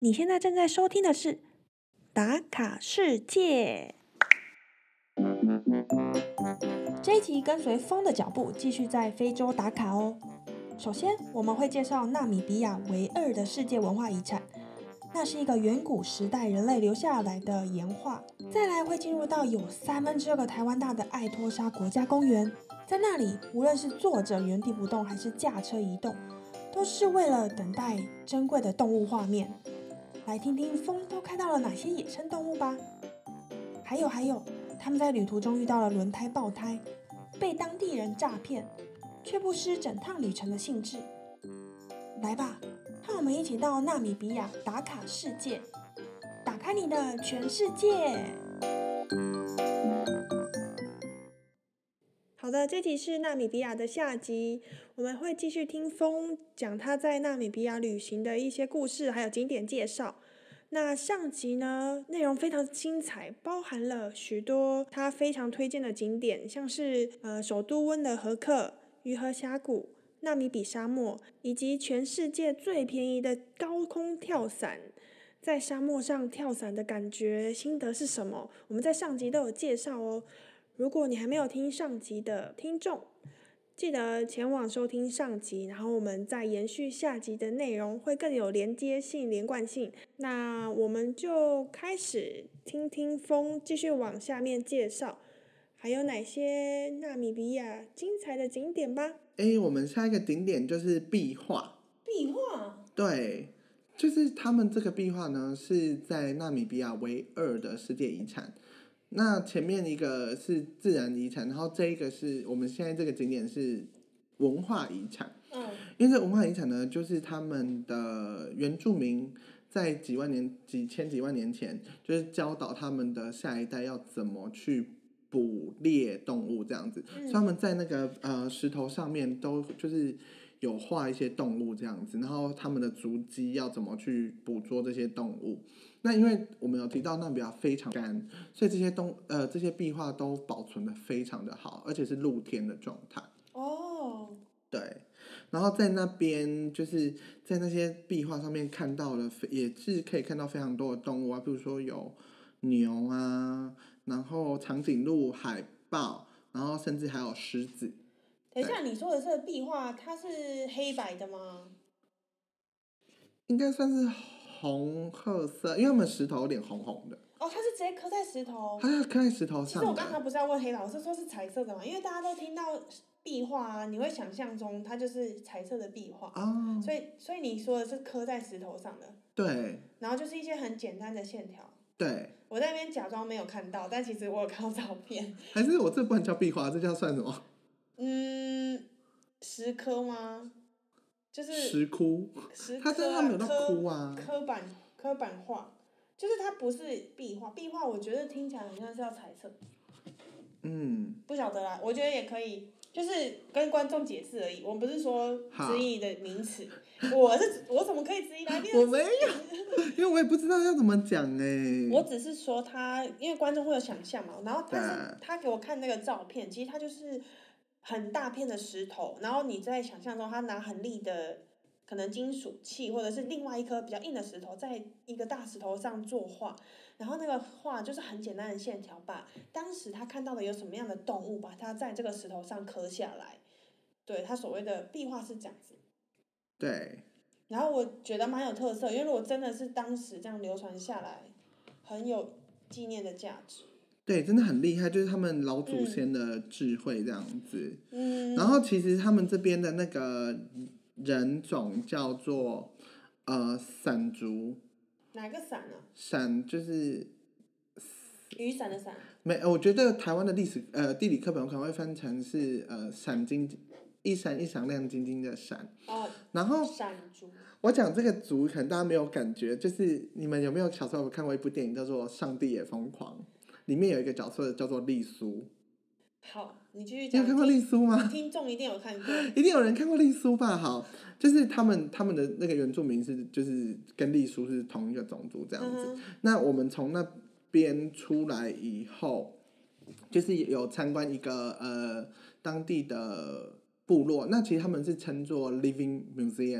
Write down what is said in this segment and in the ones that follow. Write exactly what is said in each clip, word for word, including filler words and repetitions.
你现在正在收听的是打卡世界。这一集跟随风的脚步，继续在非洲打卡哦。首先，我们会介绍纳米比亚唯二的世界文化遗产，那是一个远古时代人类留下来的岩画。再来会进入到有三分之二个台湾大的爱托沙国家公园，在那里，无论是坐着原地不动，还是驾车移动，都是为了等待珍贵的动物画面。来听听风都看到了哪些野生动物吧。还有还有，他们在旅途中遇到了轮胎爆胎，被当地人诈骗，却不失整趟旅程的兴致。来吧，和我们一起到纳米比亚打卡世界，打开你的全世界。好的，这集是纳米比亚的下集，我们会继续听风讲他在纳米比亚旅行的一些故事，还有景点介绍。那上集呢，内容非常精彩，包含了许多他非常推荐的景点，像是呃首都温德和克、鱼河峡谷、纳米比沙漠，以及全世界最便宜的高空跳伞。在沙漠上跳伞的感觉心得是什么？我们在上集都有介绍哦。如果你还没有听上集的听众，记得前往收听上集，然后我们再延续下集的内容，会更有连接性、连贯性。那我们就开始听听风继续往下面介绍，还有哪些纳米比亚精彩的景点吧。 诶，我们下一个景点就是壁画。 壁画？ 对，就是他们这个壁画呢，是在纳米比亚唯二的世界遗产。那前面一个是自然遗产，然后这一个是我们现在这个景点是文化遗产。 嗯， 因为这文化遗产呢，就是他们的原住民在几万年、几千几万年前，就是教导他们的下一代要怎么去捕猎动物这样子。嗯、所以他们在那个呃石头上面都就是有画一些动物这样子，然后他们的足迹要怎么去捕捉这些动物。那因为我们有提到纳米比亚非常干，所以这些动呃这些壁画都保存的非常的好，而且是露天的状态。 哦， 对，然后在那边就是在那些壁画上面看到了，也是可以看到非常多的动物啊，比如说有牛啊，然后长颈鹿、海豹，然后甚至还有狮子。 等一下，你说的这个壁画，它是黑白的吗？ 应该算是红褐色，因为他们石头有点红红的。 哦，它是直接刻在石头。 它是刻在石头上的。 其实我刚才不是要问黑白，我是说是彩色的嘛，因为大家都听到壁画啊，你会想象中它就是彩色的壁画。哦。所以，所以你说的是刻在石头上的。 对。 然后就是一些很简单的线条。 对。 我在那边假装没有看到，但其实我有看到照片。 还是我这不能叫壁画，这叫算什么？ 嗯，石刻吗？就是石窟。 石刻、啊、 它真的他们有到窟啊。 刻板刻板画，就是它不是壁画，壁画我觉得听起来很像是要彩色。嗯。不晓得啦，我觉得也可以，就是跟观众解释而已。我不是说质疑你的名词，我是我怎么可以质疑来宾？ 我没有，因为我也不知道要怎么讲哎、欸。 我只是说他，因为观众会有想象嘛，然后但是他给我看那个照片，其实他就是很大片的石头，然后你在想象中，他拿很利的可能金属器，或者是另外一颗比较硬的石头，在一个大石头上作画，然后那个画就是很简单的线条，把当时他看到的有什么样的动物，把它在这个石头上刻下来。对，他所谓的壁画是这样子。 对。 然后我觉得蛮有特色，因为如果真的是当时这样流传下来，很有纪念的价值。 对，真的很厉害，就是他们老祖先的智慧这样子。嗯。然后其实他们这边的那个人种叫做呃伞族。 哪个伞啊？ 伞就是雨伞的伞。 没，我觉得台湾的历史呃地理课本可能会翻成是呃闪晶一闪一闪亮晶晶的闪。哦。然后闪族。 我讲这个族可能大家没有感觉，就是你们有没有小时候有看过一部电影叫做《上帝也疯狂》？里面有一个角色叫做丽苏。 好，你继续讲。 你有看过丽苏吗？ 听众一定有看过。 一定有人看过丽苏吧？好，就是他们他们的那个原住民是就是跟丽苏是同一个种族这样子。嗯、那我们从那边出来以后，就是有参观一个呃当地的部落，那其实他们是称作 Living Museum，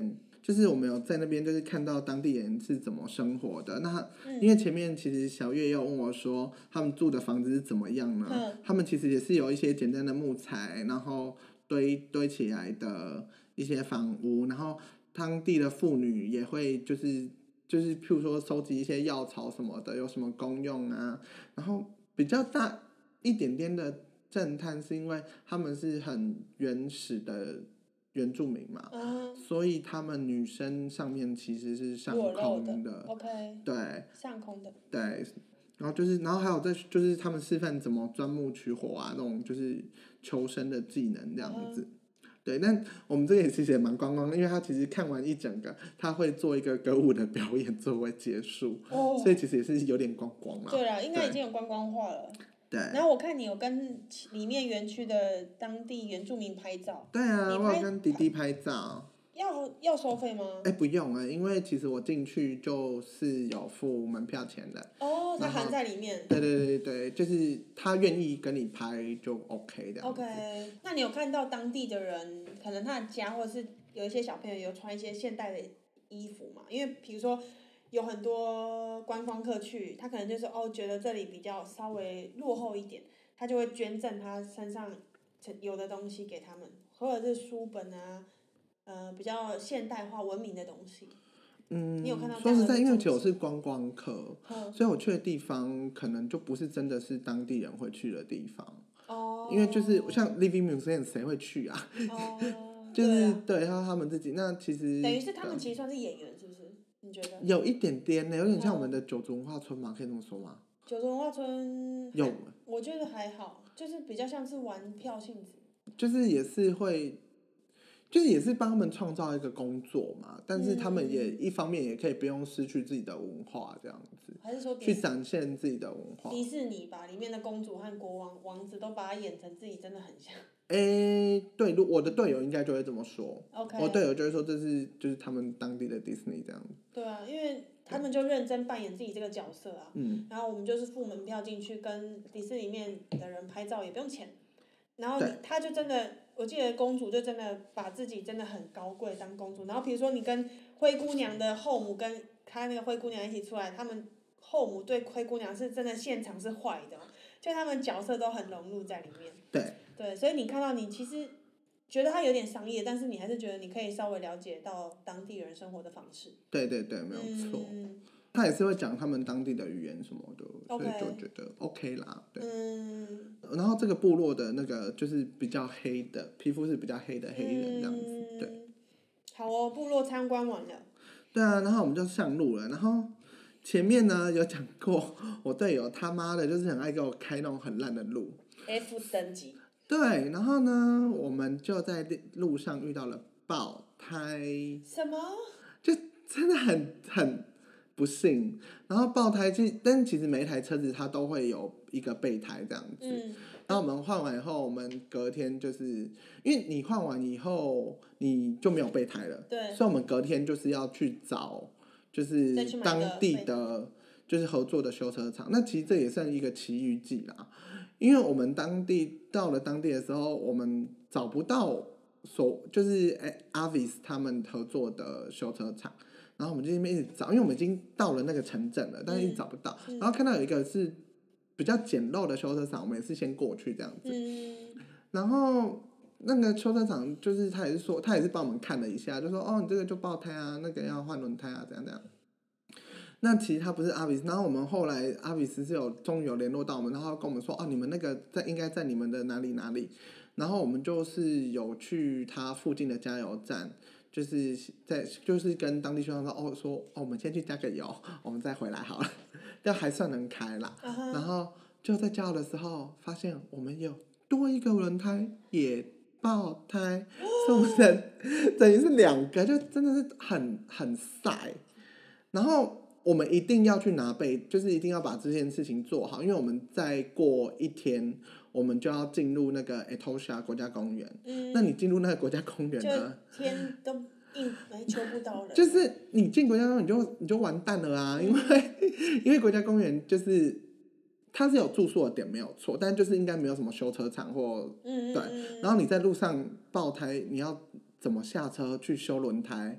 就是我们有在那边就是看到当地人是怎么生活的。那因为前面其实小月也有问我说他们住的房子是怎么样呢？ 嗯、 他们其实也是有一些简单的木材，然后堆堆起来的一些房屋，然后当地的妇女也会就是就是譬如说收集一些药草什么的，有什么功用啊。然后比较大一点点的震撼是因为他们是很原始的原住民嘛， 嗯、 所以他们女生上面其实是上空的， 的 OK， 对， 上空的， 对，然后就是，然后还有在就是他们示范怎么钻木取火啊，那种就是求生的技能这样子。嗯、对，但我们这个其实也蛮观光的，因为他其实看完一整个，他会做一个歌舞的表演作为结束，哦、所以其实也是有点观光啦。 对啦，应该已经有观光化了。 对。 然后我看你有跟里面园区的当地原住民拍照。 对啊，我有跟弟弟拍照。 要要收费吗？ 哎、欸，不用啊，因为其实我进去就是有付门票钱的。 哦，它含在里面。 对对对对，就是他愿意跟你拍就 OK 的。 OK， 那你有看到当地的人，可能他的家或者是有一些小朋友有穿一些现代的衣服嘛？因为比如说有很多观光客去，他可能就是哦觉得这里比较稍微落后一点，他就会捐赠他身上有的东西给他们，或者是书本啊。呃，比较现代化文明的东西。 嗯， 你有看到？ 说实在，因为其实我是观光客， 嗯、 所以我去的地方可能就不是真的是当地人会去的地方。 哦。 因为就是像 Living Museum 谁会去啊？ 哦。 就是对，还有他们自己，那其实等于是他们其实算是演员，是不是？你觉得？ 有一点点呢，有点像我们的九族文化村嘛，可以这么说吗？ 九族文化村有， 我觉得还好，就是比较像是玩票性质。 就是也是会。就是也是帮他们创造一个工作嘛，但是他们也一方面也可以不用失去自己的文化这样子， 还是说去展现自己的文化。 迪士尼把里面的公主和国王、王子都把它演成自己真的很像。 哎、欸，对，我的队友应该就会这么说。 OK。 我队友就会说这是就是他们当地的迪士尼这样子。 对啊，因为他们就认真扮演自己这个角色啊。 嗯。 然后我们就是付门票进去跟迪士尼里面的人拍照，也不用钱。然后他就真的。我记得公主就真的把自己真的很高贵当公主，然后比如说你跟灰姑娘的后母跟她那个灰姑娘一起出来，他们后母对灰姑娘是真的现场是坏的，就他们角色都很融入在里面。 对。 对，所以你看到你其实觉得它有点商业，但是你还是觉得你可以稍微了解到当地人生活的方式。 对对对，没有错。 嗯。 他也是会讲他们当地的语言什么的， okay. 所以就觉得 OK 啦，对。 嗯。 然后这个部落的那个就是比较黑的，皮肤是比较黑的黑人这样子， 嗯、 对。 好哦，部落参观完了。 对啊，然后我们就上路了，然后前面呢有讲过，我队友他妈的就是很爱给我开那种很烂的路。 F 等级。 对，然后呢，我们就在路上遇到了爆胎。 什么？ 就真的很很。不幸，然后爆胎，其实但其实每一台车子它都会有一个备胎这样子。嗯。然后我们换完以后，我们隔天就是因为你换完以后你就没有备胎了， 对。 所以我们隔天就是要去找就是当地的就是合作的修车厂。那其实这也算一个奇遇记啦，因为我们当地到了当地的时候，我们找不到所就是哎 Avis 他们合作的修车厂。然后我们就那边一直找，因为我们已经到了那个城镇了，但是一直找不到。嗯、然后看到有一个是比较简陋的修车厂，我们也是先过去这样子。嗯、然后那个修车厂就是他也是说，他也是帮我们看了一下，就说哦，你这个就爆胎啊，那个要换轮胎啊，怎样怎样。那其实他不是阿比斯，然后我们后来阿比斯是有终于有联络到我们，然后跟我们说哦，你们那个在应该在你们的哪里哪里。然后我们就是有去他附近的加油站。就是在就是跟当地修车厂说哦说哦我们先去加个油，我们再回来好了，就还算能开啦。Uh-huh. 然后就在加油的时候，发现我们有多一个轮胎也爆胎，所以我们等等于是两个，就真的是很很晒。然后我们一定要去拿备，就是一定要把这件事情做好，因为我们再过一天。我们就要进入那个 Etosha 国家公园、嗯，那你进入那个国家公园呢？ 天都硬没求不到人。 就是你进国家公园你就你就完蛋了啊！嗯、因为因为国家公园就是它是有住宿的点没有错，但就是应该没有什么修车厂或嗯对。然后你在路上爆胎，你要怎么下车去修轮胎？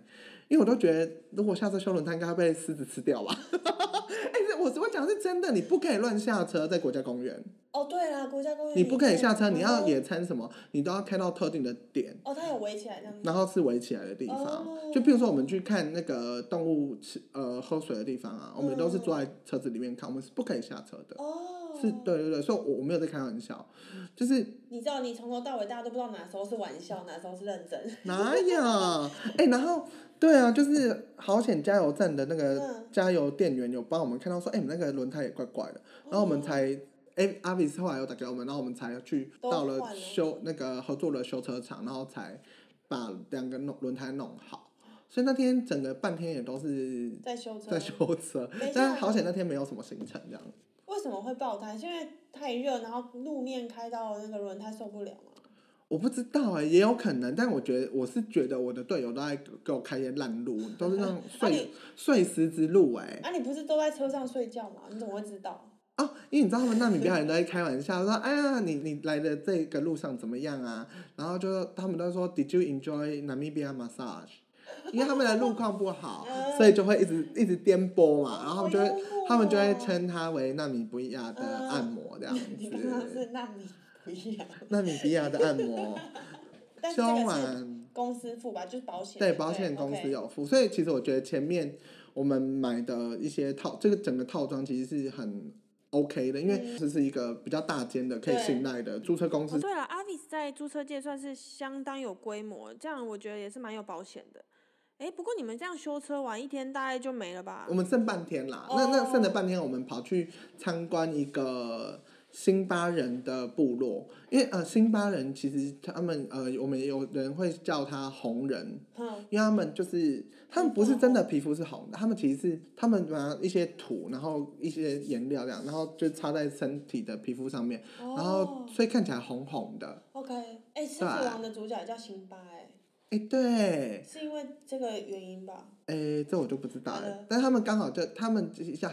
因为我都觉得如果下车修轮胎应该会被狮子吃掉吧。哎、欸，我我讲的是真的，你不可以乱下车在国家公园。 哦，对啦，国家公园你不可以下车， 嗯、 你要野餐什么，你都要开到特定的点。 哦，它有围起来这样子。 然后是围起来的地方， 哦、 就比如说我们去看那个动物吃呃喝水的地方啊，我们都是坐在车子里面看，我们是不可以下车的。 哦， 是，对对对，所以我我没有在开玩笑，就是你知道，你从头到尾大家都不知道哪时候是玩笑，哪时候是认真。 哪有？哎、欸，然后对啊，就是好险加油站的那个加油店员有帮我们看到说，哎、欸，你那个轮胎也怪怪的，然后我们才。哦哎，阿比斯后来又打给我们，然后我们才去到了修那个合作的修车厂，然后才把两个弄轮胎弄好。所以那天整个半天也都是在修车， 在修车，但好险那天没有什么行程这样。 为什么会爆胎？是因为太热，然后路面开到那个轮胎受不了吗？ 我不知道哎、欸，也有可能，但我觉得我是觉得我的队友都在给我开一些烂路，都是那种碎、啊、碎石之路哎、 欸。啊，你不是都在车上睡觉吗？你怎么会知道？ 哦，因为你知道他们纳米比亚人都在开玩笑说，哎呀，你你来的这个路上怎么样啊？然后就他们都说 ，Did you enjoy Namibia massage？ 因为他们的路况不好，所以就会一直一直颠簸嘛，然后他们就会、哦、他们就会称它为纳米比亚的按摩这样子。 你刚刚是纳米比亚。 纳米比亚的按摩。 修完公司付吧，就是保险。 对，保险公司有付，所以其实我觉得前面我们买的一些套，这个整个套装其实是很。OK 的，因为这是一个比较大间的、可以信赖的租车公司。 哦、对了 ，Avis 在租车界算是相当有规模，这样我觉得也是蛮有保险的。哎，不过你们这样修车完一天大概就没了吧？ 我们剩半天啦，哦、那那剩的半天我们跑去参观一个辛巴人的部落，因为呃辛巴人其实他们呃我们有人会叫他红人，嗯，因为他们就是他们不是真的皮肤是红的，他们其实是他们拿一些土，然后一些颜料这样，然后就擦在身体的皮肤上面，哦、然后所以看起来红红的。 OK， 哎，狮子王的主角也叫辛巴哎。 哎，对， 是因为这个原因吧？ 哎，这我就不知道了，但他们刚好就他们叫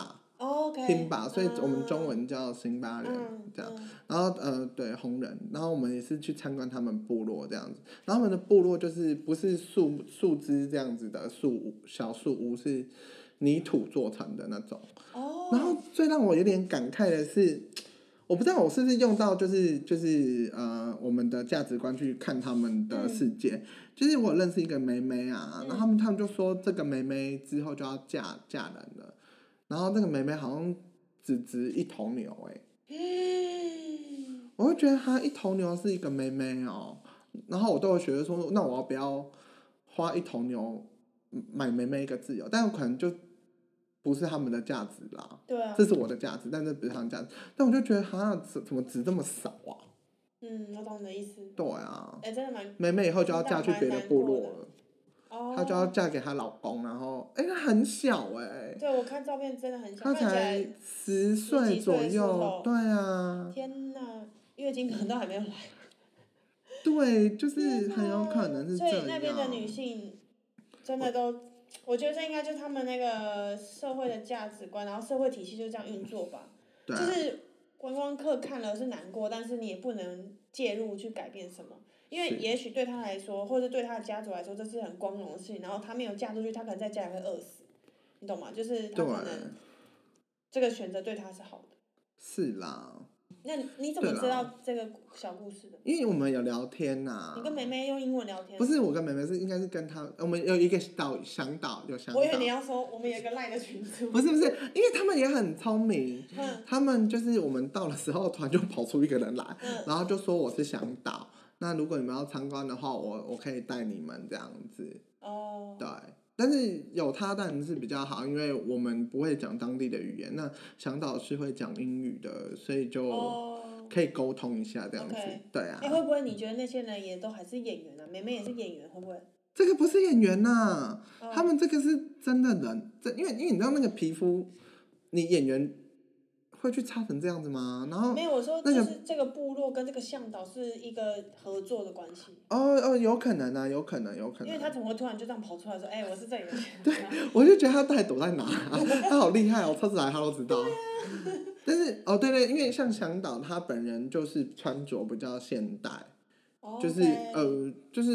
Himba。OK， Himba， 所以我们中文叫辛巴人、嗯、这样，嗯、然后呃对红人，然后我们也是去参观他们部落这样子，然后他们的部落就是不是树树枝这样子的树屋小树屋，是泥土做成的那种。哦。然后最让我有点感慨的是，我不知道我是不是用到就是就是呃我们的价值观去看他们的世界，嗯、就是我认识一个妹妹啊，嗯、然后他们他们就说这个妹妹之后就要嫁嫁人了。然后那个妹妹好像只值一头牛哎、欸，嗯、我就觉得她一头牛是一个妹妹哦，然后我都有觉得说，那我要不要花一头牛买妹妹一个自由？但有可能就不是他们的价值啦， 对啊， 这是我的价值，但这不是他们的价值。但我就觉得哈，怎么值这么少啊？ 嗯，我懂你的意思。 对啊， 哎、欸，真的蛮。 妹妹以后就要嫁去别的部落了。 哦、 她就要嫁给她老公，然后哎，她很小哎、欸。 对，我看照片真的很小。 她才十岁左右，对啊。 天哪，月经可能都还没有来。 对，就是很有可能是这样。 所以那边的女性真的都，我, 我觉得这应该就是他们那个社会的价值观，然后社会体系就这样运作吧。对、啊。就是观光客看了是难过，但是你也不能介入去改变什么。因为也许对他来说，或者对他的家族来说，这是很光荣的事情。然后他没有嫁出去，他可能在家里会饿死，你懂吗？就是他可能这个选择对他是好的。 是啦。 那你怎么知道这个小故事的？ 因为我们有聊天呐、啊。 你跟妹妹用英文聊天？ 不是，我跟妹妹是应该是跟她，我们有一个导向导，有向导。 我以为你要说我们有一个赖的群组。 不是不是，因为他们也很聪明，嗯、他们就是我们到的时候，突然就跑出一个人来，嗯、然后就说我是向导。那如果你们要参观的话，我我可以带你们这样子。哦。对，但是有他当然是比较好，因为我们不会讲当地的语言，那向导是会讲英语的，所以就可以沟通一下这样子。Oh. Okay. 对啊。 哎、欸，会不会你觉得那些人也都还是演员啊？妹妹也是演员，会不会？ 这个不是演员呐、啊，oh. 他们这个是真的人，这因为因为你知道那个皮肤，你演员。会去擦成这样子吗？然后没有，我说就是这个部落跟这个向导是一个合作的关系。 哦哦，有可能啊，有可能，有可能。 因为他怎么会突然就这样跑出来说：“哎、欸，我是这里的。” 对，我就觉得他到底躲在哪、啊？他好厉害哦，车子来他都知道。 对啊、 但是哦，对对，因为像向导他本人就是穿着比较现代， oh, 就是 okay. 呃，就是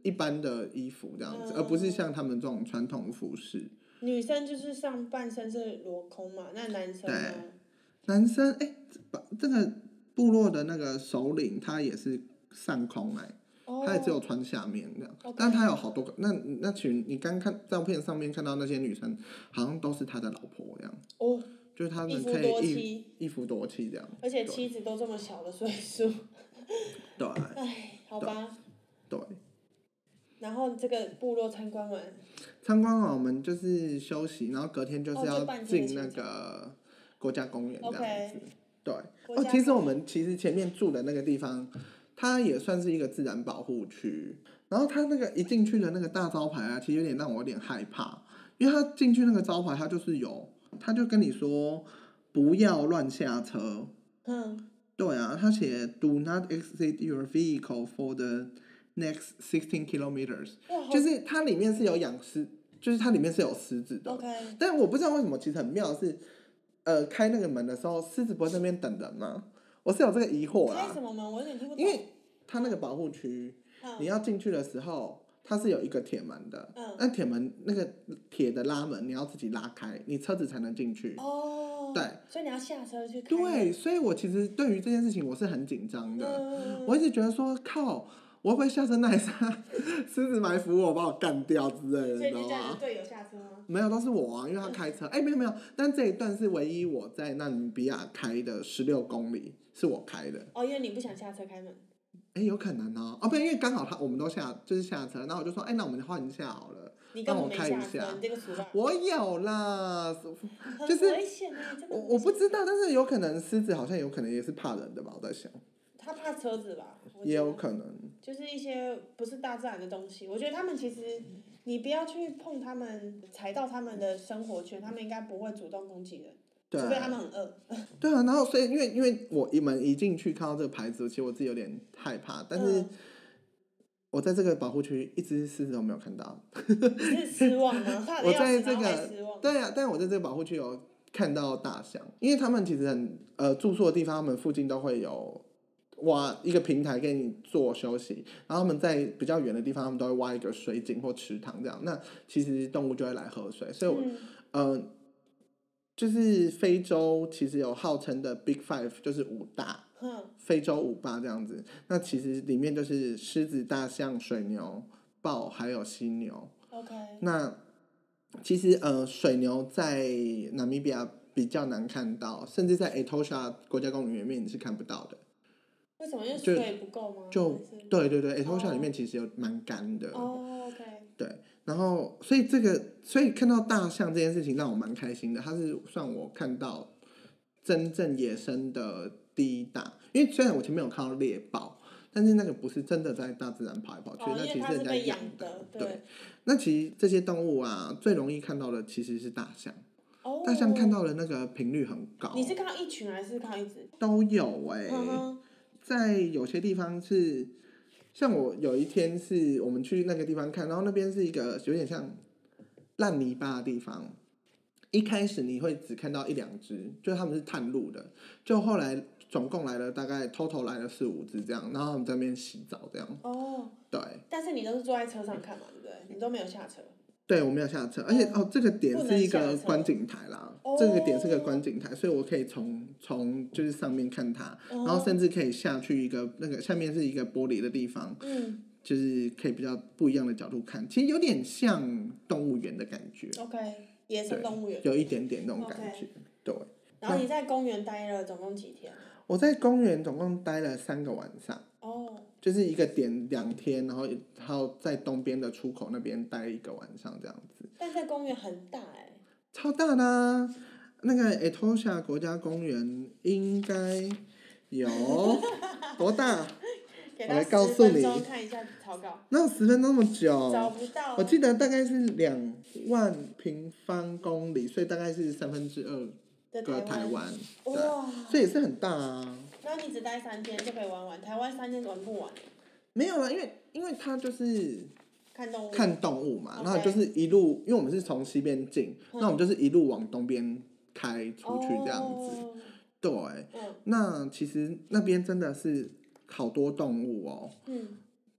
一般的衣服这样子， 嗯、 而不是像他们这种传统服饰。 女生就是上半身是裸空嘛，那男生呢？ 男生哎、欸，这个部落的那个首领他也是上空哎、欸。 哦、 他也只有穿下面这样， okay. 但他有好多个，那那群你刚看照片上面看到那些女生，好像都是他的老婆这样， 哦， 就是他们可以一一夫多妻这样， 而且妻子都这么小的岁数， 对， 哎，好吧， 对， 然后这个部落参观完， 参观完我们就是休息，然后隔天就是要进那哦、 个国家公园这样子， okay. 对，哦，其实我们其实前面住的那个地方。它也算是一个自然保护区，然后它那个一进去的那个大招牌啊，其实有点让我有点害怕，因为它进去那个招牌，它就是有，它就跟你说不要乱下车。 嗯。 对啊，它写 Do not exit your vehicle for the next sixteen kilometers， 就是它里面是有养狮，就是它里面是有狮子的。 Okay. 但我不知道为什么，其实很妙的是，呃，开那个门的时候，狮子不会在那边等人吗？我是有这个疑惑啦。 开什么门？我有点听不懂。 因为它那个保护区、嗯，你要进去的时候，它是有一个铁门的。嗯。那铁门那个铁的拉门，你要自己拉开，你车子才能进去。 哦。 对。 所以你要下车去开。 对，所以我其实对于这件事情我是很紧张的、嗯。我一直觉得说，靠，我会不会下车那一刹，狮子埋伏我，把我干掉之类的， 所以你叫你的队友下车吗？ 没有，都是我啊，因为他开车。哎、欸，没有没有，但这一段是唯一我在纳米比亚开的十六公里。是我开的哦，因为你不想下车开门。 哎、欸，有可能哦，哦不，因为刚好他我们都下就是下车，然后我就说，哎、欸，那我们换一下好了，让我开一下。 你这个俗辣。 我有啦，就是很危险哎，真的。 我我不知道，但是有可能狮子好像有可能也是怕人的吧，我在想。 他怕车子吧？ 也有可能。 就是一些不是大自然的东西，我觉得他们其实你不要去碰他们，踩到他们的生活圈，他们应该不会主动攻击人。 对， 除非他们很饿。 对啊，然后所以因为因为我一门一进去看到这个牌子，其实我自己有点害怕，但是我在这个保护区一只狮子都没有看到。 你是失望吗？ 我在这个对啊，但是我在这个保护区有看到大象，因为他们其实很呃住宿的地方，他们附近都会有挖一个平台给你做休息，然后他们在比较远的地方，他们都会挖一个水井或池塘这样，那其实动物就会来喝水，所以我、嗯、呃。就是非洲其实有号称的 Big Five， 就是五大，非洲五霸这样子。那其实里面就是狮子、大象、水牛、豹还有犀牛。 OK。 那其实呃，水牛在纳米比亚比较难看到，甚至在 Etosha 国家公园里面你是看不到的。 为什么？因为水不够吗？ 就对对对 ，Etosha 里面其实有蛮干的。 哦、oh, OK。 对。然后，所以这个，所以看到大象这件事情让我蛮开心的。它是算我看到真正野生的第一大，因为虽然我前面有看到猎豹，但是那个不是真的在大自然跑来跑去， 哦、 那其实是人家养的。 对。对，那其实这些动物啊，最容易看到的其实是大象。哦。大象看到的那个频率很高。 你是看到一群还是看到一只？ 都有哎、欸嗯，在有些地方是。像我有一天是我们去那个地方看，然后那边是一个有点像烂泥巴的地方。一开始你会只看到一两只，就是他们是探路的，就后来总共来了大概 total 来了四五只这样，然后他们在那边洗澡这样。 哦。 对。 但是你都是坐在车上看嘛，对不对？你都没有下车。 对，我没有下车，而且哦，这个点是一个观景台啦，这个点是个观景台，所以我可以从从就是上面看它，然后甚至可以下去一个那个下面是一个玻璃的地方，嗯，就是可以比较不一样的角度看，其实有点像动物园的感觉。 OK， 野生动物园有一点点那种感觉， okay. 对。 然后你在公园待了总共几天？ 我在公园总共待了三个晚上。哦。就是一个点两天，然后还有在东边的出口那边待一个晚上这样子。 但在公园很大哎、欸。 超大的、啊，那个 Etosha 国家公园应该有多大？我来告诉你。 看一下草稿。 哪有十分钟那么久？ 找不到。 我记得大概是两万平方公里，所以大概是三分之二个台湾。哇！所以也是很大啊。 那你只待三天就可以玩完，台湾三天玩不完。 没有啦，因为因为它就是看动物， 看动物嘛， okay. 然后就是一路，因为我们是从西边进，嗯，那我们就是一路往东边开出去这样子。哦，对，嗯，那其实那边真的是好多动物哦。嗯，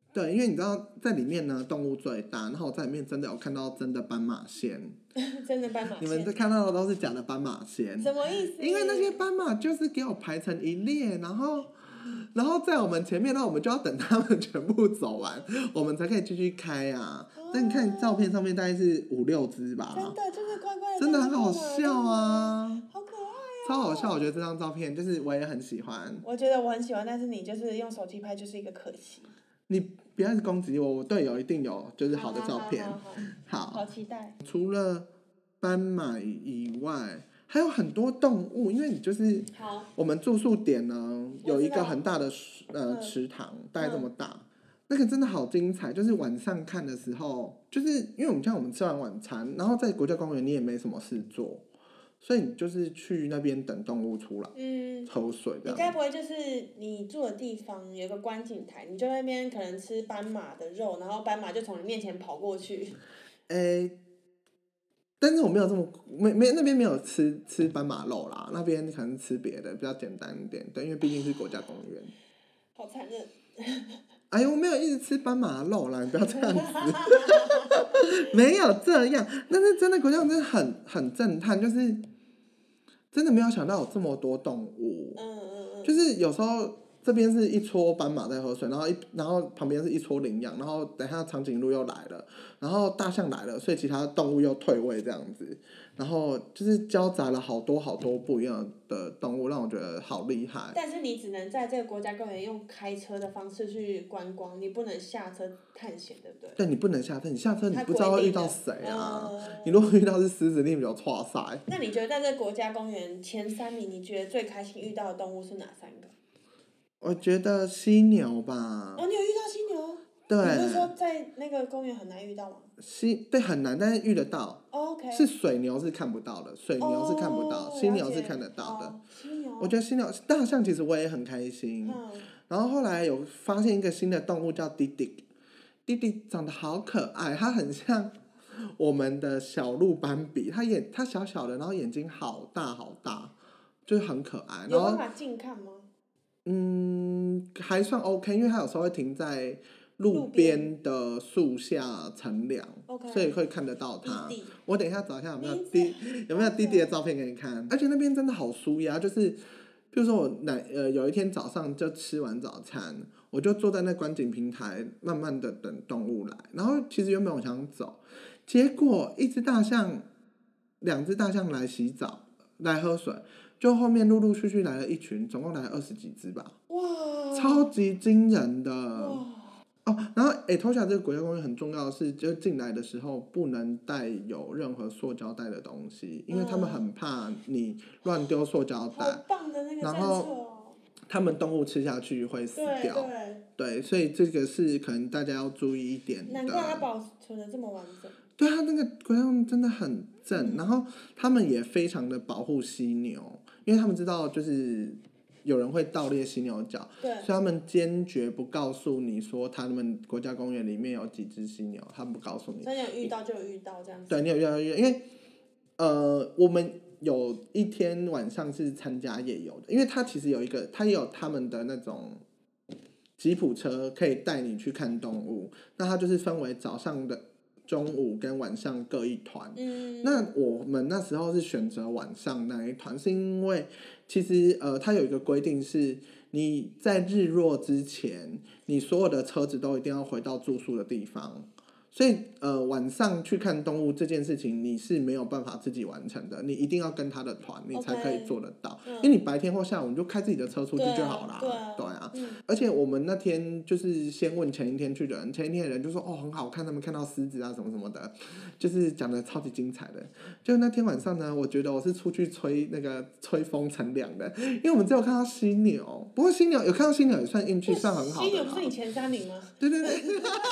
对，因为你知道在里面呢动物最大，然后我在里面真的有看到真的斑马线。 真的斑马线？ 你们看到的都是假的斑马线。 什么意思？ 因为那些斑马就是给我排成一列，然后然后在我们前面，那我们就要等他们全部走完，我们才可以继续开啊。哦、但你看照片上面大概是五六只吧。 真的就是乖乖的， 真的很好笑啊， 好可爱啊， 超好笑。我觉得这张照片就是我也很喜欢。 我觉得我很喜欢，但是你就是用手机拍就是一个可惜。 你不要攻击我，我队友一定有就是好的照片。 好, 好, 好, 好, 好, 好, 好期待。 除了斑马以外，还有很多动物，因为你就是我们住宿点呢有一个很大的呃池塘，嗯、大概这么大。嗯，那个真的好精彩，就是晚上看的时候，就是因为我们像我们吃完晚餐，然后在国家公园你也没什么事做，所以你就是去那边等动物出来，嗯，喝水这样。 你该不会就是你住的地方有个观景台，你就在那边可能吃斑马的肉，然后斑马就从你面前跑过去？ 诶，但是我没有这么没没那边没有吃吃斑马肉啦，那边可能吃别的比较简单一点，对，因为毕竟是国家公园。 好残忍。 哎呦，我没有一直吃斑马肉啦，你不要这样子。没有这样，但是真的国家真的很很震撼，就是真的没有想到有这么多动物。嗯嗯嗯。就是有时候这边是一撮斑马在喝水，然后一然后旁边是一撮羚羊，然后等一下长颈鹿又来了，然后大象来了，所以其他动物又退位这样子。然后就是交杂了好多好多不一样的动物，让我觉得好厉害。 但是你只能在这个国家公园用开车的方式去观光，你不能下车探险，对不对？ 对，你不能下车，你下车你不知道会遇到谁啊、嗯、你如果遇到是狮子，你比较挫赛。 那你觉得在这个国家公园前三名，你觉得最开心遇到的动物是哪三个？ 我觉得犀牛吧。 哦，你有遇到犀牛？ 对。 你不是说在那个公园很难遇到吗？ 犀对很难，但是遇得到。 Oh, OK。 是水牛是看不到的，水牛是看不到， oh, 犀牛是看得到的。 哦、犀牛。 我觉得犀牛、大象其实我也很开心。嗯。然后后来有发现一个新的动物叫弟弟，弟弟长得好可爱，它很像我们的小鹿斑比，它眼它小小的，然后眼睛好大好大，就是很可爱。 有办法近看吗？ 嗯，还算 OK， 因为它有时候会停在路边的树下乘凉， okay, 所以会看得到它。 弟弟我等一下找一下有没有弟有没有弟弟的照片给你看。而且那边真的好舒压，就是比如说我哪呃有一天早上就吃完早餐，我就坐在那观景平台，慢慢的等动物来。然后其实原本我想走，结果一只大象、两只大象来洗澡、来喝水。就后面陆陆续续来了一群，总共来了二十几只吧。哇！超级惊人的。哇！哦，然后诶，托下这个国家公园很重要的是，就进来的时候不能带有任何塑胶袋的东西，因为他们很怕你乱丢塑胶袋。 好棒的那个政策哦。然后他们动物吃下去会死掉。对对。对，所以这个是可能大家要注意一点的。 难怪它保存的这么完整。 对啊，那个国家公园真的很正，然后他们也非常的保护犀牛，因为他们知道就是有人会盗猎犀牛角， 对， 所以他们坚决不告诉你说他们国家公园里面有几只犀牛，他们不告诉你。 所以你有遇到就有遇到这样子。 对，你有遇到就遇到，因为呃，我们有一天晚上是参加夜游的，因为他其实有一个，他也有他们的那种吉普车可以带你去看动物，那它就是分为早上的。中午跟晚上各一团、嗯，那我们那时候是选择晚上那一团，是因为其实呃，它有一个规定是，你在日落之前，你所有的车子都一定要回到住宿的地方，所以呃，晚上去看动物这件事情你是没有办法自己完成的，你一定要跟他的团，你才可以做得到。Okay, 因为你白天或下午你就开自己的车出去就好啦。对啊，对啊、嗯。而且我们那天就是先问前一天去的人，前一天的人就说哦很好看，他们看到狮子啊什么什么的，就是讲的超级精彩的。就那天晚上呢，我觉得我是出去吹那个吹风乘凉的，因为我们只有看到犀牛，不过犀牛有看到犀牛也算运气算很好的。 犀牛不是你前三名吗？ 对对对。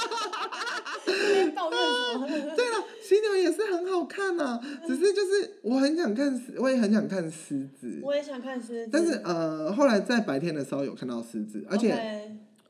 抱怨什么？ 对了，犀牛也是很好看啊，只是就是我很想看，我也很想看狮子。 我也想看狮子。 但是呃，后来在白天的时候有看到狮子，而且、okay. 而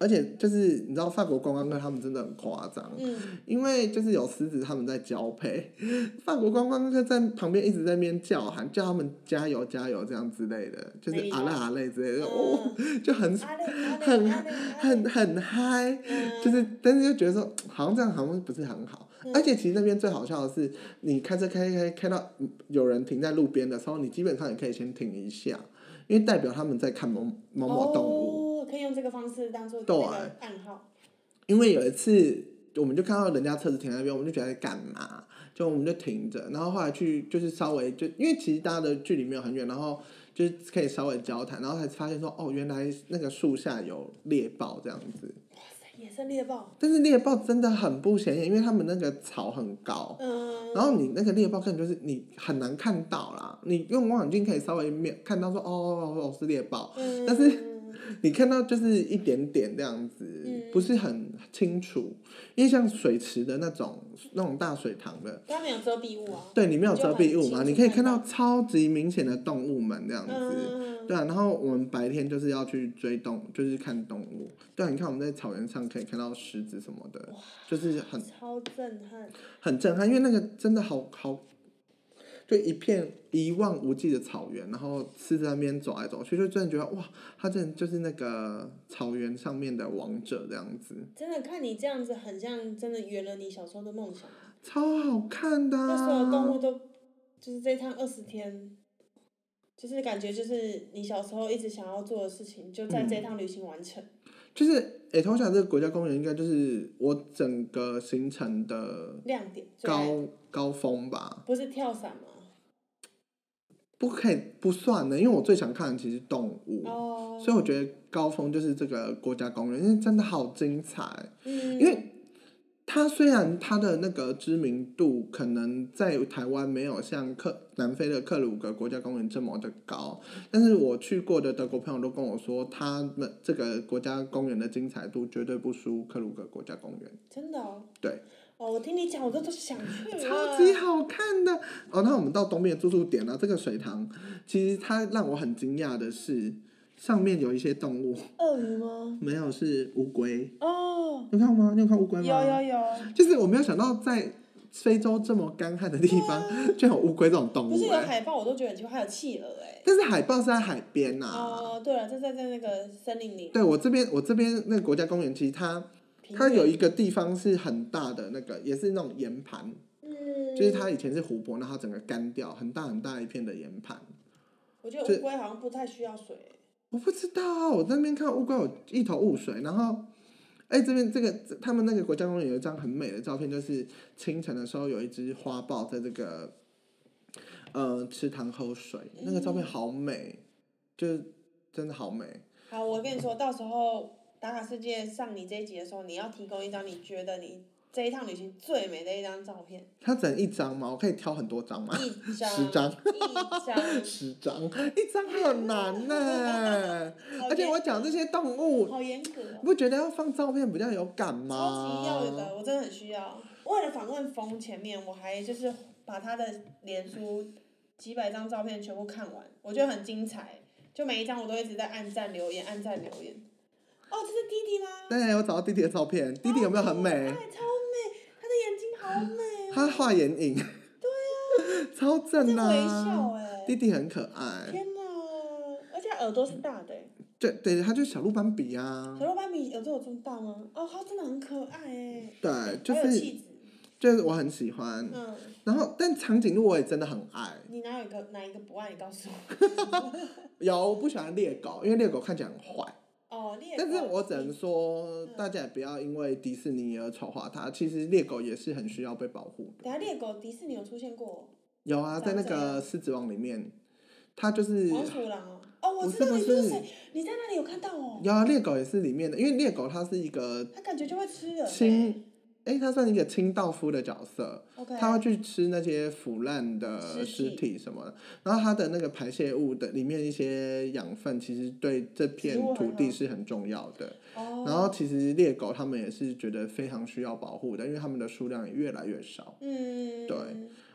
而且就是你知道法国观光客他们真的很夸张， 嗯， 因为就是有狮子他们在交配，法国观光客在旁边一直在那边叫喊，叫他们加油加油这样之类的，就是阿累阿累之类的，哦，就很很很很嗨，就是但是就觉得说好像这样好像不是很好，而且其实那边最好笑的是，你开车开开开到有人停在路边的时候，你基本上也可以先停一下。因为代表他们在看某某某动物， 哦，可以用这个方式当做那个暗号。 因为有一次，我们就看到人家车子停在那边，我们就觉得在干嘛，就我们就停着，然后后来去就是稍微就因为其实大家的距离没有很远，然后就是可以稍微交谈，然后才发现说哦，原来那个树下有猎豹这样子。 哇塞，野生猎豹。但是猎豹真的很不显眼，因为他们那个草很高，嗯，然后你那个猎豹根本就是你很难看到啦，你用望远镜可以稍微看到说哦哦哦是猎豹，嗯，但是你看到就是一点点这样子，嗯，不是很清楚，因为像水池的那种那种大水塘的， 它没有遮蔽物啊， 对，里面有遮蔽物嘛，你可以看到超级明显的动物们这样子，嗯，对啊，然后我们白天就是要去追动，就是看动物，对啊，你看我们在草原上可以看到狮子什么的，就是很超震撼， 很震撼，因为那个真的好好。就一片一望无际的草原，然后狮子在那边走来走去，就真的觉得哇，他真的就是那个草原上面的王者这样子。 真的看你这样子，很像真的圆了你小时候的梦想。 超好看的、啊。 那所有动物都，就是这趟二十天，就是感觉就是你小时候一直想要做的事情，就在这趟旅行完成。 嗯、就是诶，头小这个国家公园应该就是我整个行程的亮点高高峰吧。 不是跳伞吗？ 不可以不算的，因为我最想看的其实动物，哦，所以我觉得高峰就是这个国家公园，因为真的好精彩。嗯，因为它虽然它的那个知名度可能在台湾没有像克南非的克鲁格国家公园这么的高，但是我去过的德国朋友都跟我说，他们这个国家公园的精彩度绝对不输克鲁格国家公园。 真的哦？ 对。 哦，我听你讲，我都都想去了。 超级好看的哦！那我们到东边的住宿点了，这个水塘，其实它让我很惊讶的是，上面有一些动物。 鳄鱼吗？ 没有，是乌龟。 哦。 你有看吗？你有看乌龟吗？ 有有有。 就是我没有想到，在非洲这么干旱的地方，啊、居然有乌龟这种动物、欸。 不是有海豹，我都觉得很奇怪，还有企鹅哎、欸。 但是海豹是在海边呐、啊。 哦，对了，这在在那个森林里。 对我这边，我这边那个国家公园，其实它。它有一个地方是很大的，那个也是那种岩盘，嗯，就是它以前是湖泊，然后它整个干掉，很大很大一片的岩盘。 我觉得乌龟好像不太需要水。 我不知道啊，我在那边看乌龟，我一头雾水。然后，哎、欸，这边这个他们那个国家公园有一张很美的照片，就是清晨的时候有一只花豹在这个呃池塘喝水，那个照片好美，就是真的好美。 好，我跟你说，到时候。打卡世界上你这一集的时候，你要提供一张你觉得你这一趟旅行最美的一张照片。 它只能一张吗？我可以挑很多张吗？ 一张。 十张。 一张。 十张，一张很难呢。而且我讲这些动物， 好严格、哦。 不觉得要放照片比较有感吗？ 超级要的，我真的很需要。为了访问风前面，我还就是把他的脸书几百张照片全部看完，我觉得很精彩。就每一张我都一直在按赞留言，按赞留言。哦，这是弟弟吗？ 对，我找到弟弟的照片，弟弟有没有很美？ 哎，超美，他的眼睛好美、哦。 他画眼影。对啊。 超正啊！ 微笑哎。 弟弟很可爱。 天哪！而且耳朵是大的。 对对，他就是小鹿斑比啊。 小鹿斑比耳朵有这么大吗？哦，他真的很可爱哎。 对，就是。就是我很喜欢。嗯。然后，但长颈鹿我也真的很爱。 你哪有一个哪一个不爱？你告诉我。 有，我不喜欢猎狗，因为猎狗看起来很坏。 哦，猎狗。 但是我只能说，大家也不要因为迪士尼而丑化它。其实猎狗也是很需要被保护的。 等下，猎狗迪士尼有出现过？ 有啊，在那个《狮子王》里面，它就是。 黄鼠狼哦。哦，我知道你是谁。你在那里有看到哦？ 有啊，猎狗也是里面的，因为猎狗它是一个。 它感觉就会吃人。 亲，哎，它算一个清道夫的角色。 Okay. 它会去吃那些腐烂的尸体什么的，然后它的那个排泄物的里面一些养分，其实对这片土地是很重要的。然后其实猎狗他们也是觉得非常需要保护的，因为他们的数量也越来越少。嗯。对。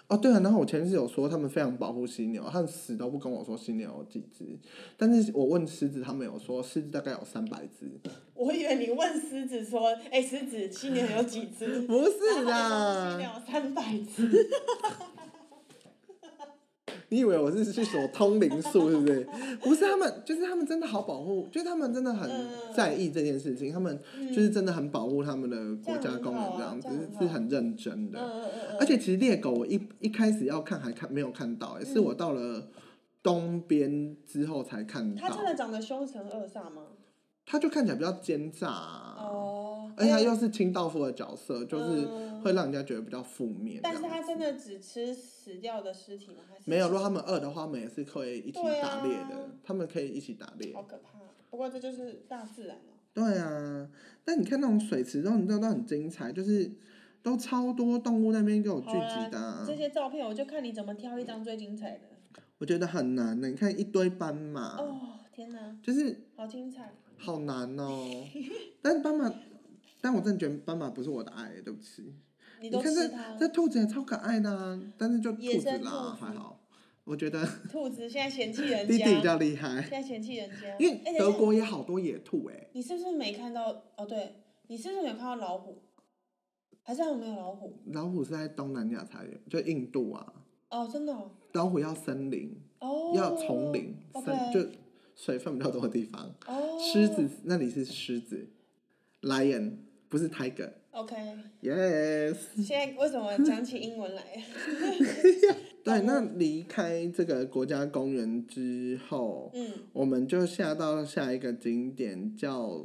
哦，对啊，然后我前次有说他们非常保护犀牛，他们死都不跟我说犀牛有几只，但是我问狮子，他们有说狮子大概有三百只。 我以为你问狮子说，哎、欸，狮子犀牛有几只？ 不是啦， 犀牛有三百只。 你以为我是去说通灵术是不是？不是，他们就是他们真的好保护，就是他们真的很在意这件事情，嗯、他们就是真的很保护他们的国家公园这样子， 嗯、 是很认真的。 嗯嗯嗯、 而且其实猎狗我一一开始要看还看没有看到、欸，是我到了东边之后才看到。 它真的长得凶神恶煞吗？ 他就看起来比较奸诈、啊， 哦， 而且他又是清道夫的角色，嗯、就是会让人家觉得比较负面。 但是他真的只吃死掉的尸体吗？还是没有，如果他们饿的话，他们也是可以一起打猎的，啊、他们可以一起打猎。 好可怕，不过这就是大自然哦。 对啊，但你看那种水池都，你知道都很精彩，就是都超多动物那边给我聚集的、啊。 这些照片我就看你怎么挑一张最精彩的。 我觉得很难的，你看一堆斑马。 哦，天哪！ 就是好精彩。 好难哦，但斑马，但我真的觉得斑马不是我的爱，对不起。 你都吃它。 这兔子也超可爱的、啊，但是就兔子啦， 兔还好。我觉得兔子现在嫌弃人家， 弟弟比较厉害。 现在嫌弃人家， 因为德国也好多野兔哎、欸。 你是不是没看到？哦，对，你是不是没有看到老虎？还是他们没有老虎？ 老虎是在东南亚才有，就印度啊。 哦，真的、哦。 老虎要森林， 哦、 要丛林，森、 okay、 就水分比较多的地方。 哦。 狮子那里是狮子 ，lion 不是 tiger。OK。Yes。 现在为什么讲起英文来？ 对，那离开这个国家公园之后，嗯，我们就下到下一个景点叫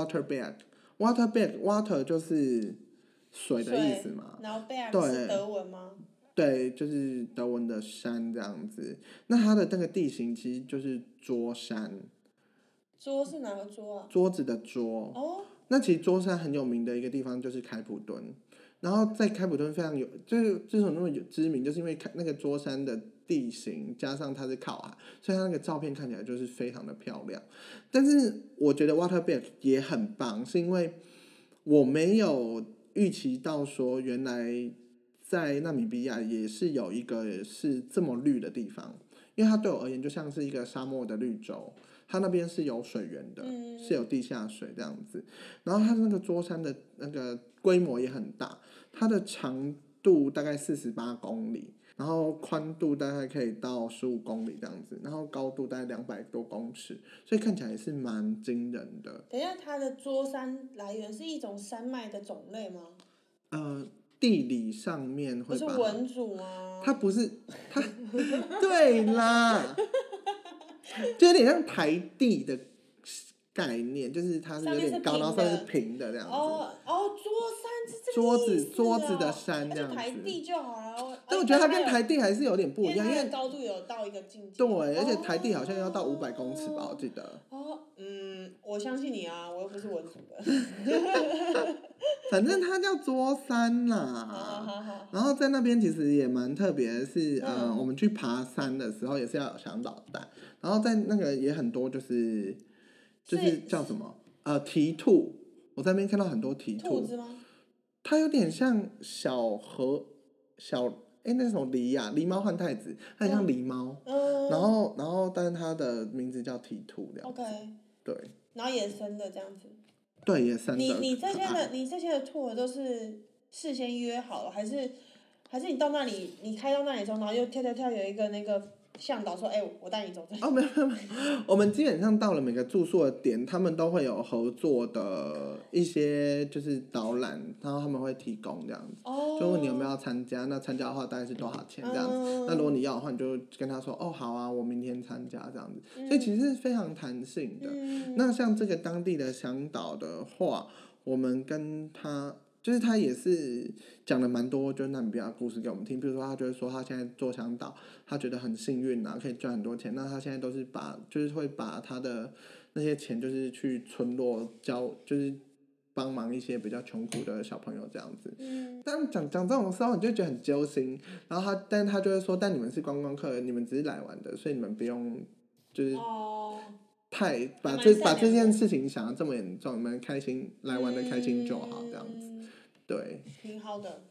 Waterberg。Waterberg，water 就是水的意思嘛。 然后 berg 是德文吗？ 对，就是德文的山这样子。那它的那个地形其实就是桌山。 桌是哪个桌啊？ 桌子的桌。哦。那其实桌山很有名的一个地方就是开普敦。然后在开普敦非常有，就是之所以那么有知名，就是因为那个桌山的地形加上它是靠海，所以它那个照片看起来就是非常的漂亮。但是我觉得 Waterberg 也很棒，是因为我没有预期到说原来在纳米比亚也是有一个是这么绿的地方，因为它对我而言就像是一个沙漠的绿洲。它那边是有水源的，嗯、是有地下水这样子。然后它那个桌山的那个规模也很大，它的长度大概四十八公里，然后宽度大概可以到十五公里这样子，然后高度大概两百多公尺，所以看起来也是蛮惊人的。 等一下，它的桌山来源是一种山脉的种类吗？ 呃，地理上面会把不是文组吗？ 它不是，它对啦。就有点像台地的概念，就是它是有点高，然后上面是平的这样子。 哦哦，桌山是这个桌子桌子的山这样子。 台地就好了。 但我觉得它跟台地还是有点不一样，因为高度有到一个境界。 对，而且台地好像要到五百公尺吧，我记得。 哦，嗯，我相信你啊，我又不是文组的。 反正它叫桌山啦。然后在那边其实也蛮特别的是，嗯、呃，我们去爬山的时候也是要有小导弹。然后在那个也很多就是就是叫什么呃蹄兔，我在那边看到很多蹄兔。 兔子吗？ 它有点像小河小哎那是什么狸呀、啊？狸猫换太子，它很像狸猫。嗯。然后然后但是它的名字叫蹄兔这样子。 OK。 对。 然后野生的这样子。 对，野生的。 你你这些的你这些的 tour 都是事先约好了，还是还是你到那里你开到那里之后，然后又跳跳跳有一个那个。向导说：“哎、欸，我带你走这。” 哦，没有没有，我们基本上到了每个住宿的点，他们都会有合作的一些就是导览，然后他们会提供这样子。哦。就问你有没有要参加，那参加的话大概是多少钱这样子？嗯、那如果你要的话，你就跟他说：“哦，好啊，我明天参加这样子。嗯”所以其实是非常弹性的。嗯、那像这个当地的向导的话，我们跟他。就是他也是讲了蛮多，就是纳米比亚的故事给我们听。比如说，他就会说他现在做向导，他觉得很幸运啊，可以赚很多钱。那他现在都是把，就是会把他的那些钱，就是去村落教，就是帮忙一些比较穷苦的小朋友这样子。嗯。但讲讲这种时候，你就觉得很揪心。然后他，但他就会说，但你们是观光客，你们只是来玩的，所以你们不用就是。哦。太把这把这件事情想得这么严重，你们开心来玩的开心就好，这样子。对， 挺好的。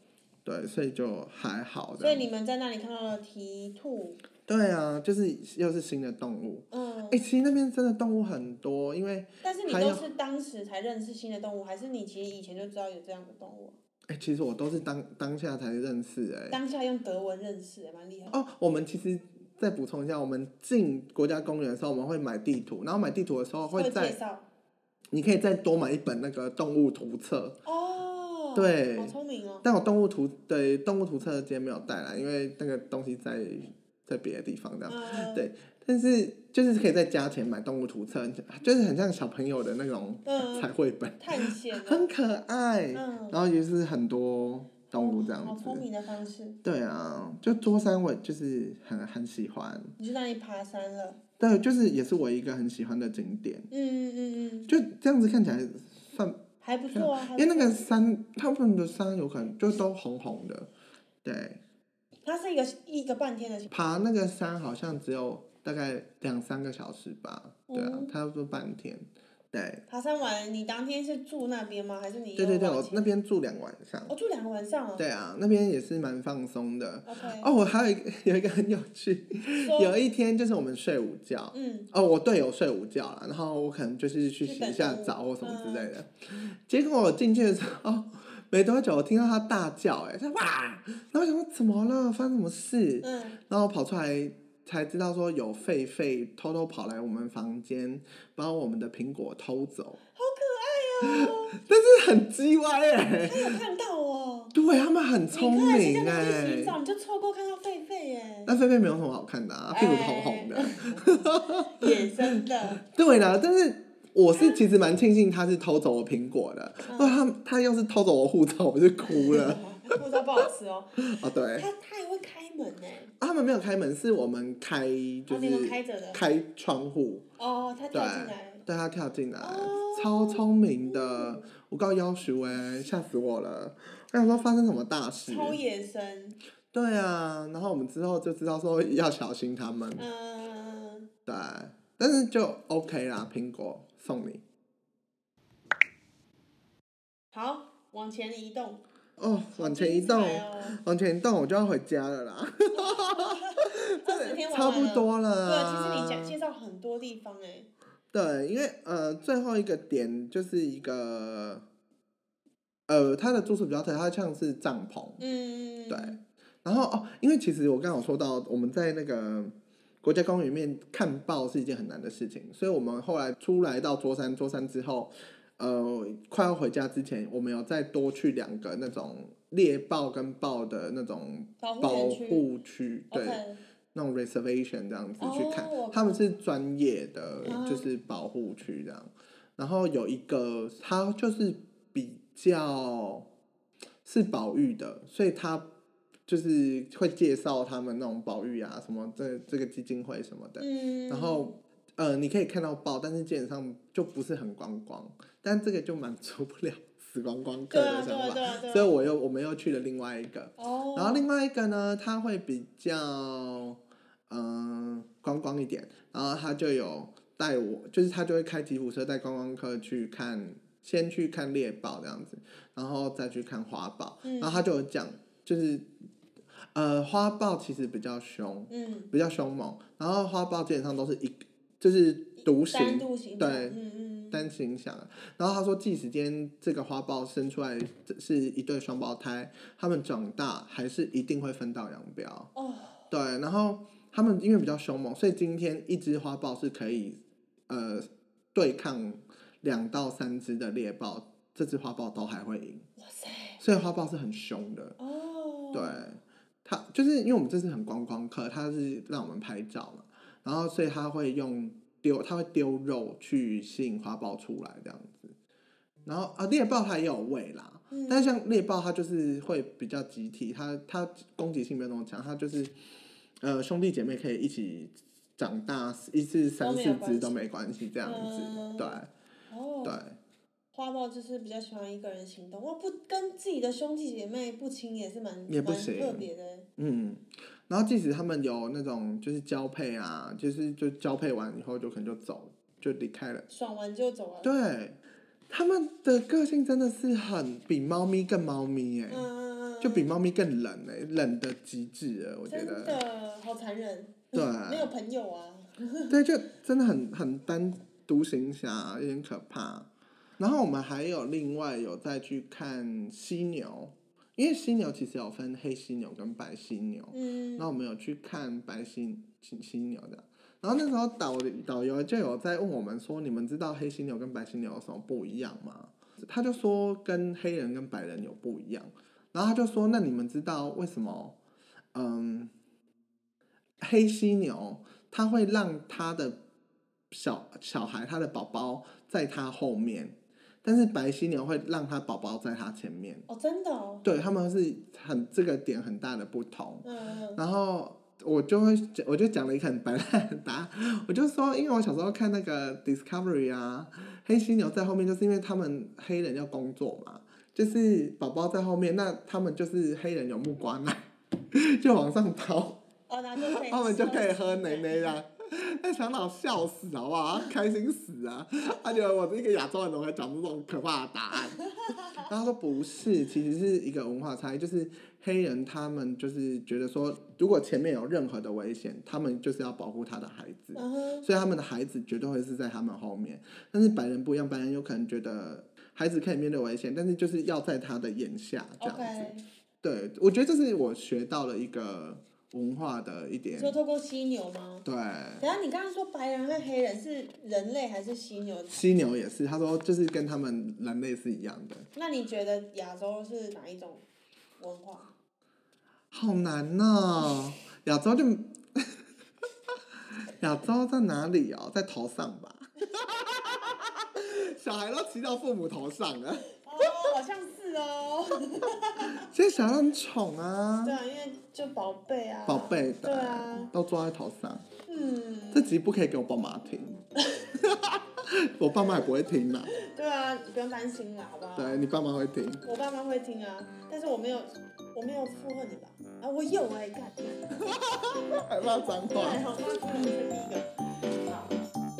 对，所以就还好的。 所以你们在那里看到了蹄兔？ 对啊，就是又是新的动物。 嗯。 哎、欸，其实那边真的动物很多，因为但是你都是当时才认识新的动物，还是你其实以前就知道有这样的动物？ 哎、欸，其实我都是当当下才认识哎、欸。 当下用德文认识，蛮厉害。 哦，我们其实再补充一下，我们进国家公园的时候，我们会买地图，然后买地图的时候会在， 介绍你可以再多买一本那个动物图册。 哦， 对， 好聪明哦。 但我动物图对动物图册今天没有带来，因为那个东西在在别的地方这样。嗯、对，但是就是可以再加钱买动物图册，就是很像小朋友的那种彩绘本， 嗯、探险， 很可爱。嗯、然后也是很多动物这样子。 哦、好聪明的方式。 对啊，就桌山我就是很很喜欢。 你去那里爬山了？ 对，就是也是我一个很喜欢的景点。 嗯嗯嗯嗯。 就这样子看起来算还不错啊。 因为那个山，他们的山有可能就都红红的，对。 它是一个一个半天的。 爬那个山好像只有大概两三个小时吧，对啊，差不多半天。对， 爬山完，你当天是住那边吗？还是你？ 对对对，我那边住两个晚上。 我、哦、住两个晚上啊。 对啊，那边也是蛮放松的。 Okay. 哦，我还有一个有一个很有趣，有一天就是我们睡午觉， 嗯， 哦，我队友睡午觉了，然后我可能就是去洗一下澡或什么之类的，嗯、结果我进去的时候没多久，我听到他大叫、欸，哎，他哇，然后我想说怎么了，发生什么事？嗯，然后跑出来。才知道说有狒狒偷偷跑来我们房间，把我们的苹果偷走， 好可爱哦！ 但是很鸡歪哎。 他有看到哦。 对，他们很聪明哎。 你你就错过看到狒狒哎。 但狒狒没有什么好看的啊，屁股红红的。 野生的。 对啦，但是我是其实蛮庆幸他是偷走我苹果的，不然、嗯、他他要是偷走我护照，我就哭了。 护照不好吃哦。 哦，对。 他他也会开门哎、 啊。他们没有开门，是我们开，就是开着的， 开窗户。 哦，他跳进来。 对，他跳进来， 哦、 超聪明的。我告夭寿哎，吓死我了！我想说发生什么大事？ 超野生。 对啊，然后我们之后就知道说要小心他们。 嗯。 对，但是就 OK 啦，苹果送你。 好，往前移动。 哦，往前移动，哦、往前移动，我就要回家了啦。 二十天玩差不多了。 对，其实你讲介绍很多地方哎。 对，因为呃，最后一个点就是一个，呃，它的住宿比较特别，它像是帐篷。嗯。对，然后哦，因为其实我刚刚有说到，我们在那个国家公园里面看豹是一件很难的事情，所以我们后来出来到桌山，桌山之后。呃，快要回家之前，我们有再多去两个那种猎豹跟豹的那种保护区，对， okay. 那种 reservation 这样子去看， oh, 他们是专业的，就是保护区这样。然后有一个，它就是比较是保育的，所以它就是会介绍他们那种保育啊，什么这这个基金会什么的，嗯、然后。呃，你可以看到豹，但是基本上就不是很观光，但这个就满足不了死观光客的想法， 对啊对啊对啊， 所以我又我们又去了另外一个， 哦、 然后另外一个呢，它会比较嗯、呃、观光一点，然后他就有带我，就是他就会开吉普车带观光客去看，先去看猎豹这样子，然后再去看花豹，嗯、然后他就有讲，就是呃花豹其实比较凶，嗯，比较凶猛，然后花豹基本上都是一。就是独行， 单独行对， 嗯嗯单行响。然后他说，即使今天这个花豹生出来是一对双胞胎，他们长大还是一定会分道扬镳。哦，对，然后他们因为比较凶猛，所以今天一只花豹是可以呃对抗两到三只的猎豹，这只花豹都还会赢。哇塞！所以花豹是很凶的。哦，对，他就是因为我们这次很观光客，他是让我们拍照嘛。然后，所以他会用丢，他会丢肉去吸引花豹出来这样子。然后啊，猎豹它也有喂啦，嗯、但是像猎豹它就是会比较集体，它它攻击性没有那么强，它就是呃兄弟姐妹可以一起长大，一次三四只都没关系这样子，嗯、对，哦、对。 花豹就是比较喜欢一个人行动，哇，不跟自己的兄弟姐妹不亲也是蛮也不行特别的。 嗯，然后即使他们有那种就是交配啊，就是就交配完以后就可能就走就离开了， 爽完就走了。 对，他们的个性真的是很比猫咪更猫咪哎。嗯嗯嗯就比猫咪更冷哎、欸，冷的极致了，我觉得。 真的好残忍。 对。 没有朋友啊。 对，就真的很很单独行侠，有点可怕。然后我们还有另外有再去看犀牛，因为犀牛其实有分黑犀牛跟白犀牛。嗯。那我们有去看白犀犀牛的。然后那时候导导游就有在问我们说，你们知道黑犀牛跟白犀牛有什么不一样吗？他就说跟黑人跟白人有不一样。然后他就说，那你们知道为什么嗯黑犀牛它会让他的小小孩他的宝宝在他后面，但是白犀牛会让他宝宝在他前面。 哦，真的哦。 对，他们是很这个点很大的不同。嗯。然后我就会我就讲了一个很白烂的答案，我就说，因为我小时候看那个 Discovery 啊，黑犀牛在后面，就是因为他们黑人要工作嘛，就是宝宝在后面，那他们就是黑人有木瓜奶，就往上掏， 哦，那就可以， 他们就可以喝奶奶啦。那小脑笑死好不好？开心死啊！他觉得我是一个亚洲人，怎么会讲出这种可怕的答案？然后他说不是，其实是一个文化差异，就是黑人他们就是觉得说，如果前面有任何的危险，他们就是要保护他的孩子， uh-huh. 所以他们的孩子绝对会是在他们后面。但是白人不一样，白人有可能觉得孩子可以面对危险，但是就是要在他的眼下这样子。Okay. 对，我觉得这是我学到了一个文化的一点。 就透过犀牛吗？ 对。 等一下你刚刚说白人和黑人是人类还是犀牛？ 犀牛也是，他说就是跟他们人类是一样的。 那你觉得亚洲是哪一种文化？ 好难哦，亚洲就亚洲在哪里哦？在头上吧。小孩都骑到父母头上了。 哦，好像是哦。 现在小孩很宠啊。 对啊，因为就宝贝啊。 宝贝的。 对啊。 都坐在头上。 嗯。 这集不可以给我爸妈听。我爸妈也不会听啦。 对啊，你不用担心啦，好不好？ 对，你爸妈会听。 我爸妈会听啊，但是我没有，我没有附和你吧？啊，我有哎、欸，干。 还骂脏话。 对，好，那这是第一个。好。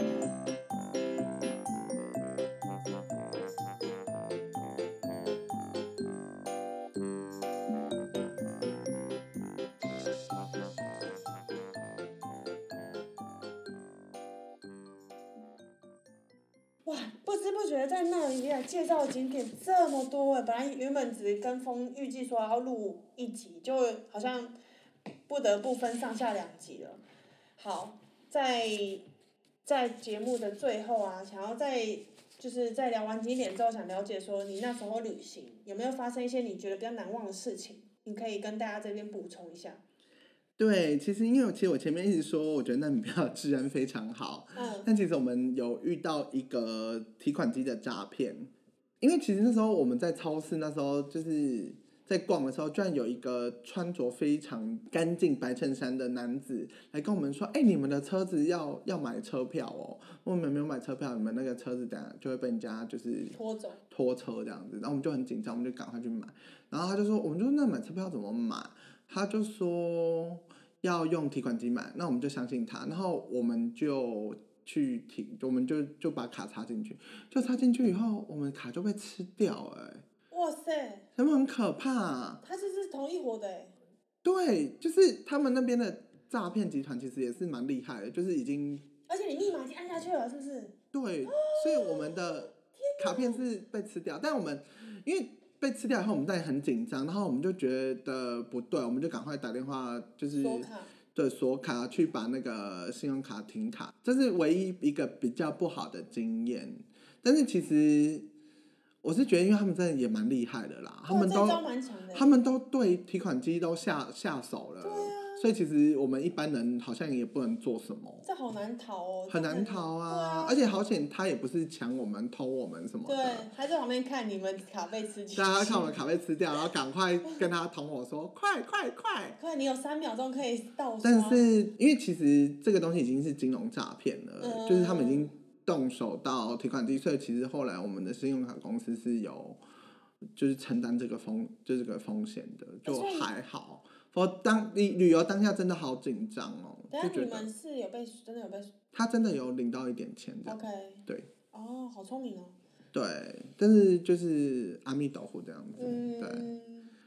哇，不知不觉在那里面介绍的景点这么多哎，本来原本只跟风预计说要录一集，就好像不得不分上下两集了。好，在在节目的最后啊，想要在就是在聊完景点之后，想了解说你那时候旅行有没有发生一些你觉得比较难忘的事情，你可以跟大家这边补充一下。 对，其实因为其实我前面一直说，我觉得那米票治安非常好。嗯。但其实我们有遇到一个提款机的诈骗，因为其实那时候我们在超市，那时候就是在逛的时候，居然有一个穿着非常干净白衬衫的男子来跟我们说：“哎、欸，你们的车子要要买车票哦，我们没有买车票，你们那个车子等下就会被人家就是拖走拖车这样子。”然后我们就很紧张，我们就赶快去买。然后他就说：“我们就说那买车票怎么买？”他就说要用提款机买，那我们就相信他，然后我们就去提，我们就就把卡插进去，就插进去以后，我们卡就被吃掉哎、欸！ 哇塞， 他们很可怕、啊。 他这是同一伙的哎、欸。 对，就是他们那边的诈骗集团其实也是蛮厉害的，就是已经。 而且你密码已经按下去了，是不是？ 对，所以我们的卡片是被吃掉，但我们因为。被吃掉以后，我们当然很紧张，然后我们就觉得不对，我们就赶快打电话，就是锁卡， 对锁卡去把那个信用卡停卡，这是唯一一个比较不好的经验。但是其实我是觉得，因为他们真的也蛮厉害的啦，他们都他们都对提款机都下下手了。 对啊。 所以其实我们一般人好像也不能做什么。 这好难逃哦。 很难逃啊！ 啊而且好险，他也不是抢我们、偷我们什么的。 对，他在旁边看你们卡被吃进去。 大家看我们卡被吃掉，然后赶快跟他同伙说：“快快快！” 快，你有三秒钟可以倒刷。 但是因为其实这个东西已经是金融诈骗了、嗯，就是他们已经动手到提款机，所以其实后来我们的信用卡公司是有就是承担这个风，就是这个风险的，就还好。我当你旅游当下真的好紧张哦， 等下你们是有被真的有被？ 他真的有领到一点钱的。 OK。 对。 哦，好聪明哦。 对，但是就是阿弥陀佛这样子。嗯。对。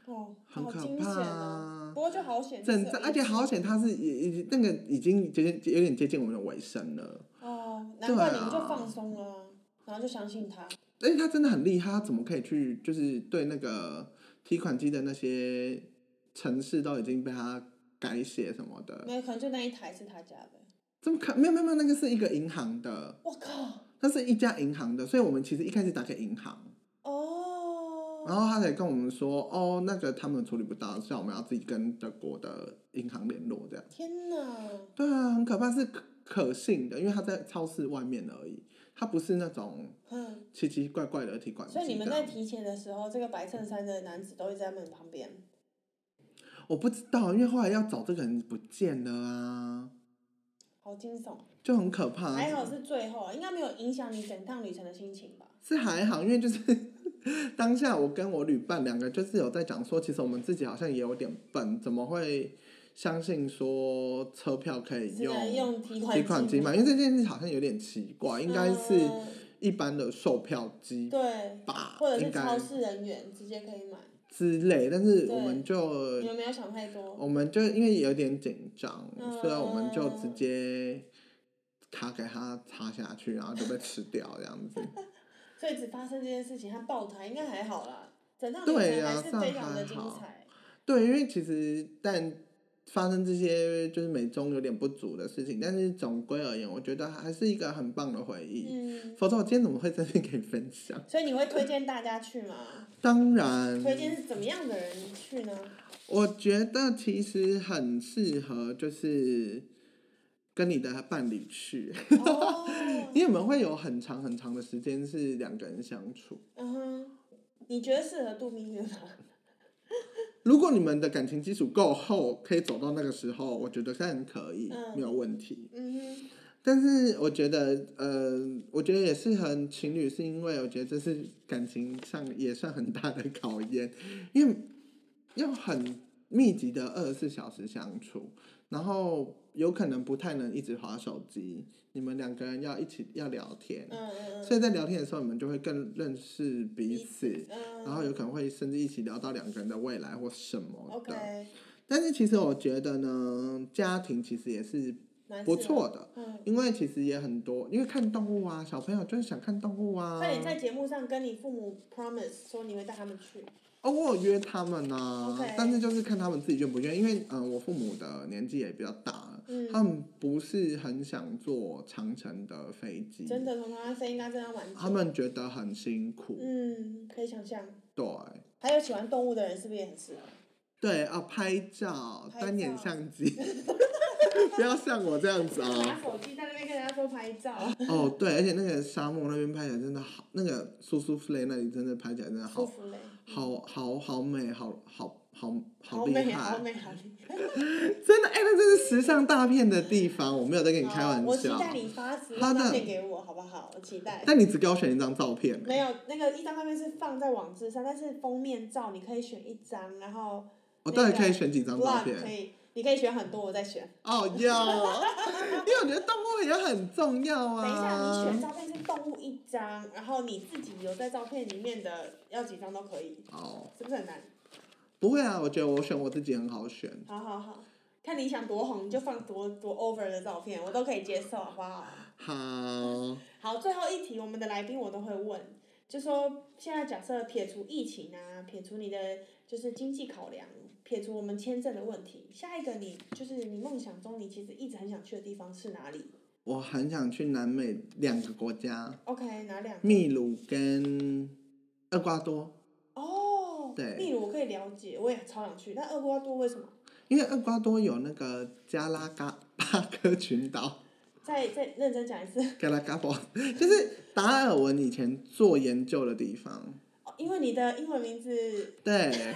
哦， 很可好惊险怕哦啊。 不过就好险， 整只有一而且好次险，它是已已那个已经接近有点接近我们的尾声了。 哦， 对难怪你们就啊， 放松了啊，然后就相信他。 而且他真的很厉害，他怎么可以去就是对那个提款机的那些程式都已经被他改写什么的？ 没有，可能就那一台是他家的。 怎么可没有没有没有，那个是一个银行的， 我靠！ 那是一家银行的，所以我们其实一开始打给银行。 哦。 然后他才跟我们说，哦，那个他们处理不到，所以我们要自己跟德国的银行联络，这样。 天哪！ 对啊，很可怕，是可可信的，因为他在超市外面而已，他不是那种嗯， 奇奇怪怪的提款机。 所以你们在提钱的时候，这个白衬衫的男子都会在他们旁边。 我不知道，因为后来要找这个人不见了啊， 好惊悚。 就很可怕。 还好是最后啊，应该没有影响你整趟旅程的心情吧？ 是还好，因为就是当下我跟我旅伴两个就是有在讲说，其实我们自己好像也有点笨，怎么会相信说车票可以只用能用提提款机嘛？因为这件事好像有点奇怪，应该是嗯一般的售票机对， 吧， 或者是应该超市人员直接可以买。 之类，但是对我们就你们没有想太多。 我们就因为有点紧张， 嗯所以我们就直接卡给他插下去，然后就被吃掉这样子。 所以只发生这件事情，他爆胎应该还好啦，整趟旅程对呀、 还是非常的精算还好彩。 对，因为其实但发生这些就是美中有点不足的事情，但是总归而言，我觉得还是一个很棒的回忆。 嗯， 否则我今天怎么会在这边跟你分享？ 所以你会推荐大家去吗？ 当然， 推荐是怎么样的人去呢？ 我觉得其实很适合就是跟你的伴侣去， 哦， 因为我们会有很长很长的时间是两个人相处。 嗯哼，你觉得适合度蜜月吗？ 如果你们的感情基础够厚，可以走到那个时候，我觉得当然可以， 嗯没有问题。 嗯哼， 但是我觉得，呃，我觉得也适合情侣，是因为我觉得这是感情上也算很大的考验，因为要很密集的二十四小时相处，然后有可能不太能一直滑手机，你们两个人要一起要聊天， 嗯嗯所以在聊天的时候，你们就会更认识彼此， 嗯， 然后有可能会甚至一起聊到两个人的未来或什么的。 OK， 但是其实我觉得呢，家庭其实也是不错的， 嗯， 因为其实也很多，因为看动物啊，小朋友就是想看动物啊。 快点在节目上跟你父母 promise 说你会带他们去。 哦，我有约他们啊 OK 但是就是看他们自己愿不愿意，因为嗯、呃，我父母的年纪也比较大了， 嗯他们不是很想坐长程的飞机， 真的，从台湾飞应该真的要蛮久。 他们觉得很辛苦。 嗯，可以想象。 对还有喜欢动物的人是不是也很适合？ 对啊，拍照， 拍照单眼相机，不要像我这样子啊。 拿手机在那边跟人家说拍照， 哦，对，而且那个沙漠那边拍起来真的好，那个苏苏弗雷那里真的拍起来真的好， 舒服嘞。 好好好美，好好好好好美， 厉害， 好美，好厉害！ 真的，哎、那这是时尚大片的地方，我没有在跟你开玩好我期笑。 待你发时他的尚照片给我，好不好？我期待。 但你只给我选一张照片、 没有，那个一张照片是放在网志上，但是封面照你可以选一张，然后我到底可以选几张照 vlog 片？ 可以，你可以选很多，我再选。 哦，要，因为我觉得动物也很重要啊。 等一下，你选照片是动物一张，然后你自己有在照片里面的要几张都可以， 哦， 是不是很难？ 不会啊，我觉得我选我自己很好选。 好好好，看你想多红，你就放多多 over 的照片，我都可以接受，好不好？ 好， 好，最后一题，我们的来宾我都会问，就说现在假设撇除疫情啊，撇除你的就是经济考量，撇除我们签证的问题，下一个你就是你梦想中你其实一直很想去的地方是哪里我很想去南美两个国家， ？OK， 哪两个？ 秘鲁跟厄瓜多。 哦， 对秘鲁我可以了解，我也超想去，但厄瓜多为什么？ 因为厄瓜多有那个加拉嘎巴哥群岛， 再再认真讲一次。 加拉嘎波，就是达尔文以前做研究的地方。 哦，因为你的英文名字。 对，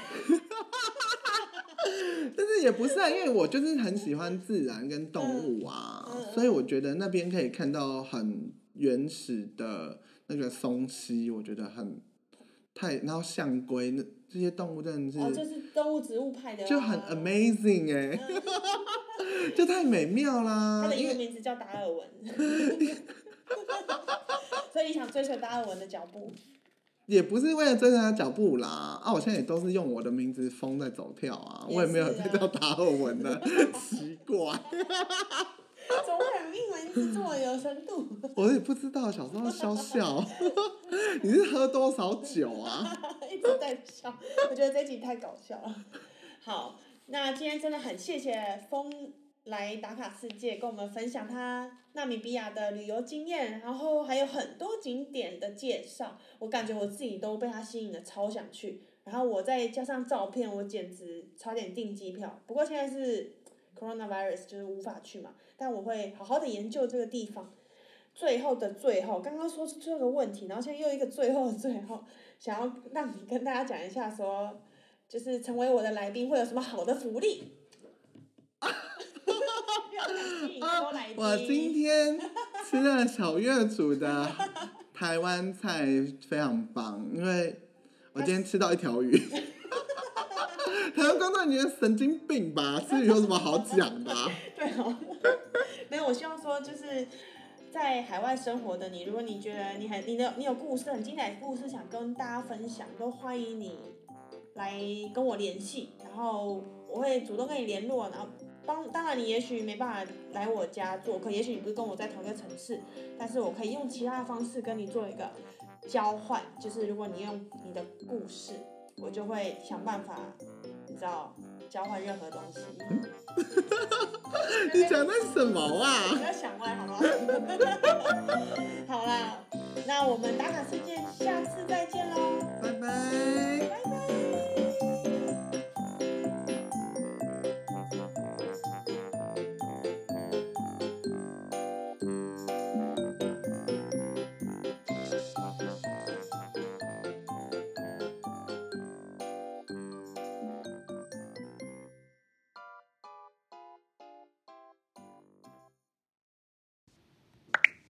但是也不是啊，因为我就是很喜欢自然跟动物啊， 嗯嗯嗯所以我觉得那边可以看到很原始的那个松蜥，我觉得很太，然后象龟那这些动物真的是， 哦，就是动物植物派的、啊。 就很 amazing 哎、欸， 嗯、 就太美妙啦。 他的英文名字叫达尔文，所以你想追随达尔文的脚步。 也不是为了追他的脚步啦，啊，我现在也都是用我的名字封在走跳啊，我也没有在叫达尔文的，奇怪。 怎么会有英文字这么有深度？ 我也不知道，小时候笑笑。你是喝多少酒啊？ 一直在笑，我觉得这集太搞笑了。好，那今天真的很谢谢风来打卡世界，跟我们分享他纳米比亚的旅游经验，然后还有很多景点的介绍，我感觉我自己都被他吸引的超想去。然后我再加上照片，我简直差点订机票。不过现在是 coronavirus， 就是无法去嘛，但我会好好的研究这个地方。最后的最后，刚刚说是最后的问题，然后现在又一个最后的最后，想要让你跟大家讲一下说，就是成为我的来宾会有什么好的福利？ 我今天吃了小月煮的台湾菜，非常棒，因为我今天吃到一条鱼。台湾观众觉得神经病吧？吃鱼有什么好讲的、啊？ 对哦，没有，我希望说就是在海外生活的你，如果你觉得你很你的你有故事很精彩的故事想跟大家分享，都欢迎你来跟我联系，然后我会主动跟你联络，然后帮当然你也许没办法来我家做客，也许你不是跟我在同一个城市，但是我可以用其他的方式跟你做一个交换，就是如果你用你的故事，我就会想办法，你知道交换任何东西。 你讲的什么啊？ 不要想歪好吗？好啦，那我们打卡世界下次再见喽， 拜拜。 拜拜。